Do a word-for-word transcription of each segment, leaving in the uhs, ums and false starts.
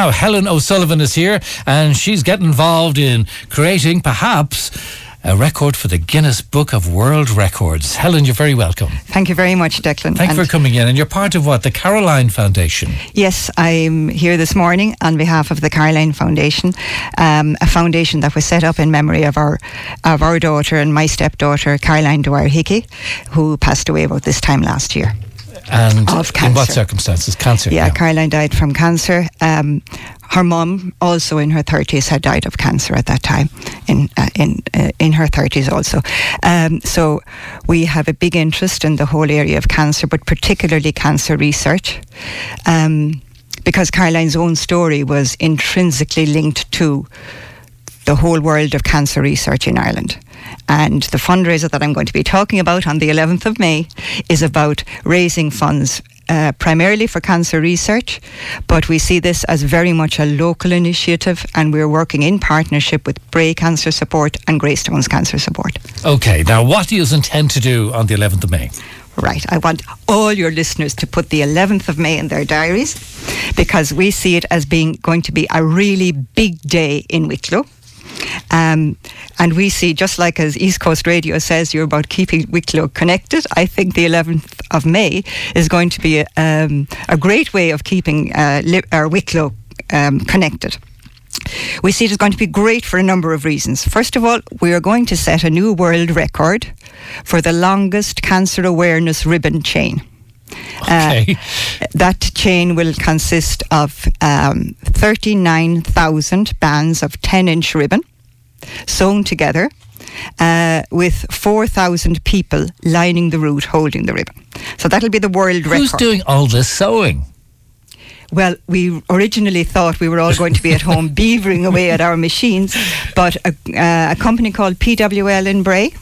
Now, Helen O'Sullivan is here, and she's getting involved in creating, perhaps, a record for the Guinness Book of World Records. Helen, you're very welcome. Thank you very much, Declan. Thank you for coming in. And you're part of what? The Caroline Foundation? Yes, I'm here this morning on behalf of the Caroline Foundation, um, a foundation that was set up in memory of our of our daughter and my stepdaughter, Caroline Dwyer Hickey, who passed away about this time last year. And of cancer. In what circumstances? Cancer? Yeah, yeah. Caroline died from cancer. Um, her mum, also in her thirties, had died of cancer at that time, in uh, in uh, in her thirties also. Um, so we have a big interest in the whole area of cancer, but particularly cancer research, um, because Caroline's own story was intrinsically linked to the whole world of cancer research in Ireland. And the fundraiser that I'm going to be talking about on the eleventh of May is about raising funds uh, primarily for cancer research, but we see this as very much a local initiative, and we're working in partnership with Bray Cancer Support and Greystones Cancer Support. Okay, now what do you intend to do on the eleventh of May? Right, I want all your listeners to put the eleventh of May in their diaries, because we see it as being going to be a really big day in Wicklow. Um, and we see, just like as East Coast Radio says, you're about keeping Wicklow connected, I think the eleventh of May is going to be a, um, a great way of keeping uh, li- our Wicklow um, connected. We see it is going to be great for a number of reasons. First of all, we are going to set a new world record for the longest cancer awareness ribbon chain. Okay. Uh, that chain will consist of um, thirty-nine thousand bands of ten-inch ribbon sewn together uh, with four thousand people lining the route holding the ribbon. So that'll be the world record. Who's doing all this sewing? Well, we originally thought we were all going to be at home beavering away at our machines, but a, uh, a company called P W L in Bray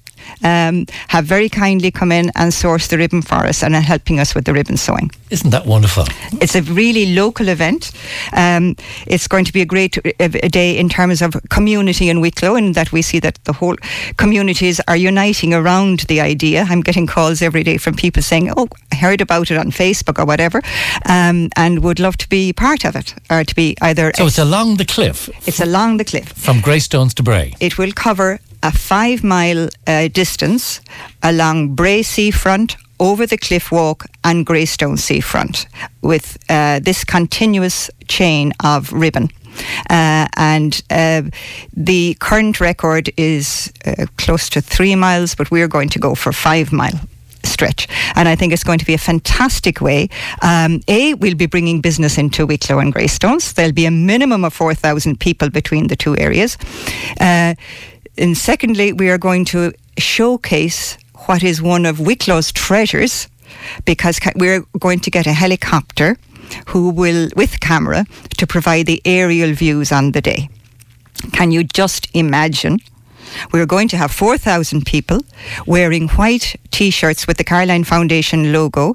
Um, have very kindly come in and sourced the ribbon for us and are helping us with the ribbon sewing. Isn't that wonderful? It's a really local event. Um, it's going to be a great a, a day in terms of community in Wicklow, in that we see that the whole communities are uniting around the idea. I'm getting calls every day from people saying, oh, I heard about it on Facebook or whatever, um, and would love to be part of it, or to be either... So it's along the cliff? It's along the cliff. From Greystones to Bray? It will cover a five mile uh, distance along Bray seafront, over the cliff walk and Greystone seafront, with uh, this continuous chain of ribbon. Uh, and uh, the current record is uh, close to three miles, but we're going to go for five mile stretch, and I think it's going to be a fantastic way. Um, A, we'll be bringing business into Wicklow and Greystones. There'll be a minimum of four thousand people between the two areas. Uh, And secondly, we are going to showcase what is one of Wicklow's treasures, because we're going to get a helicopter who will, with camera, to provide the aerial views on the day. Can you just imagine? We're going to have four thousand people wearing white T-shirts with the Caroline Foundation logo.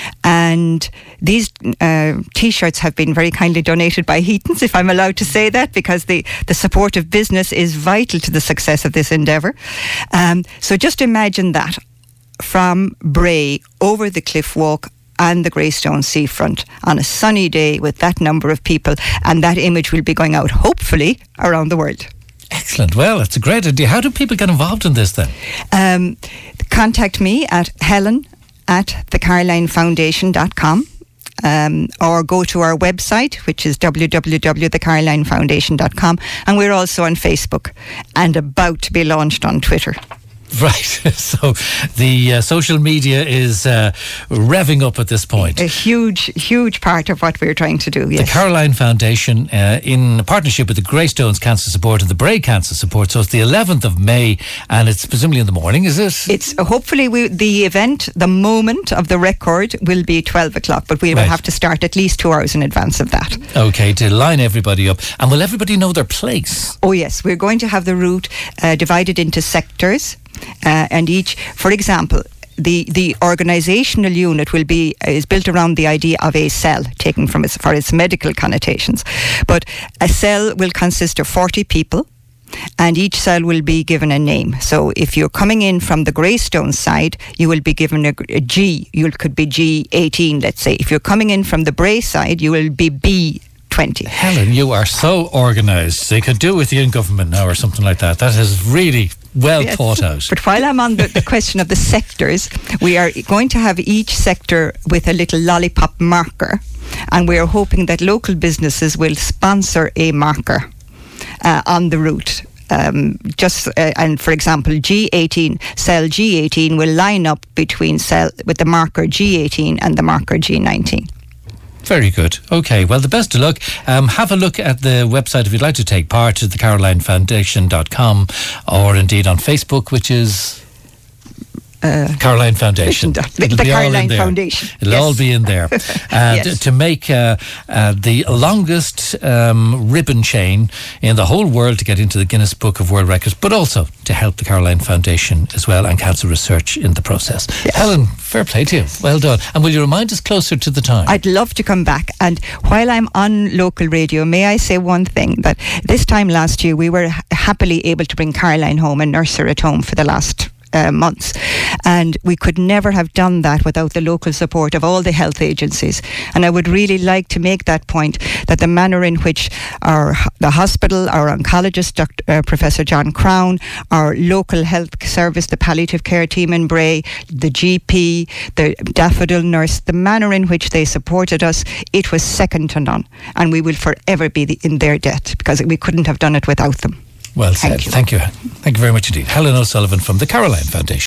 And these uh, T-shirts have been very kindly donated by Heaton's, if I'm allowed to say that, because the, the support of business is vital to the success of this endeavour. Um, so just imagine that, from Bray over the cliff walk and the Greystone seafront on a sunny day with that number of people, and that image will be going out, hopefully, around the world. Excellent. Well, it's a great idea. How do people get involved in this then? Um, contact me at Helen at the caroline foundation dot com, um, or go to our website, which is w w w dot the caroline foundation dot com, and we're also on Facebook and about to be launched on Twitter. Right, so the uh, social media is uh, revving up at this point. A huge, huge part of what we're trying to do, yes. The Caroline Foundation, uh, in partnership with the Greystones Cancer Support and the Bray Cancer Support. So it's the eleventh of May, and it's presumably in the morning, is it? It's uh, hopefully we, the event, the moment of the record will be twelve o'clock, but we will right. have to start at least two hours in advance of that. Okay, to line everybody up. And will everybody know their place? Oh yes, we're going to have the route uh, divided into sectors. Uh, and each, for example, the the organisational unit will be is built around the idea of a cell, taken from its for its medical connotations. But a cell will consist of forty people, and each cell will be given a name. So if you're coming in from the Greystone side, you will be given a, a G. You could be G eighteen, let's say. If you're coming in from the Bray side, you will be B twenty. Helen, you are so organised. They could do with you in government now or something like that. That is really well Yes. thought out. But while I'm on the, the question of the sectors, we are going to have each sector with a little lollipop marker, and we are hoping that local businesses will sponsor a marker uh, on the route. Um, just uh, and for example, G eighteen, cell G eighteen will line up between cell with the marker G eighteen and the marker G nineteen. Very good. Okay, well, the best of luck. Um, have a look at the website if you'd like to take part at the caroline foundation dot com, or indeed on Facebook, which is Uh, Caroline Foundation. The, It'll the be all in Caroline there. Foundation. It'll Yes. all be in there. Uh, Yes. t- to make uh, uh, the longest um, ribbon chain in the whole world to get into the Guinness Book of World Records, but also to help the Caroline Foundation as well and cancer research in the process. Yes. Helen, fair play to you. Well done. And will you remind us closer to the time? I'd love to come back. And while I'm on local radio, may I say one thing, that this time last year we were ha- happily able to bring Caroline home and nurse her at home for the last Uh, months, and we could never have done that without the local support of all the health agencies. And I would really like to make that point, that the manner in which our the hospital, our oncologist, Doctor Uh, Professor John Crown, our local health service, the palliative care team in Bray, the G P, the daffodil nurse, the manner in which they supported us, it was second to none, and we will forever be the, in their debt, because we couldn't have done it without them. Well said. Thank you. Thank you. Thank you very much indeed. Helen O'Sullivan from the Caroline Foundation.